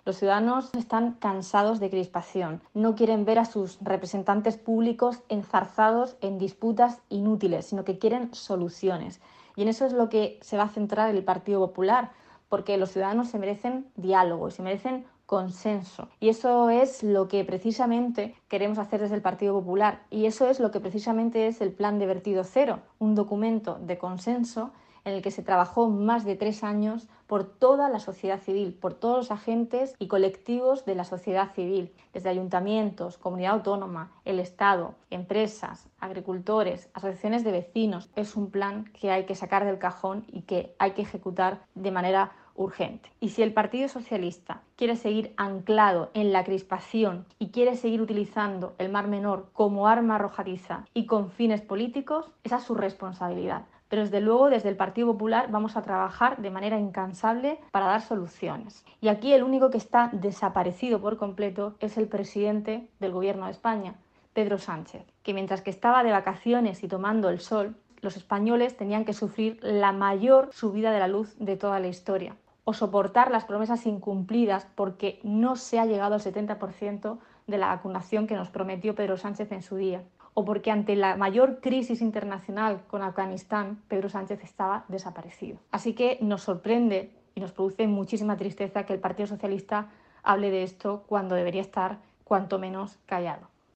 Los ciudadanos están cansados de crispación, no quieren ver a sus representantes públicos enzarzados en disputas inútiles, sino que quieren soluciones. Y en eso es lo que se va a centrar el Partido Popular, porque los ciudadanos se merecen diálogo y se merecen consenso. Y eso es lo que precisamente queremos hacer desde el Partido Popular. Y eso es lo que precisamente es el Plan de Vertido Cero, un documento de consenso en el que se trabajó más de 3 años por toda la sociedad civil, por todos los agentes y colectivos de la sociedad civil, desde ayuntamientos, comunidad autónoma, el Estado, empresas, agricultores, asociaciones de vecinos. Es un plan que hay que sacar del cajón y que hay que ejecutar de manera urgente. Y si el Partido Socialista quiere seguir anclado en la crispación y quiere seguir utilizando el Mar Menor como arma arrojadiza y con fines políticos, esa es su responsabilidad. Pero desde luego desde el Partido Popular vamos a trabajar de manera incansable para dar soluciones. Y aquí el único que está desaparecido por completo es el presidente del Gobierno de España, Pedro Sánchez, que mientras que estaba de vacaciones y tomando el sol, los españoles tenían que sufrir la mayor subida de la luz de toda la historia, o soportar las promesas incumplidas porque no se ha llegado al 70% de la vacunación que nos prometió Pedro Sánchez en su día, o porque ante la mayor crisis internacional con Afganistán, Pedro Sánchez estaba desaparecido. Así que nos sorprende y nos produce muchísima tristeza que el Partido Socialista hable de esto cuando debería estar cuanto menos callado.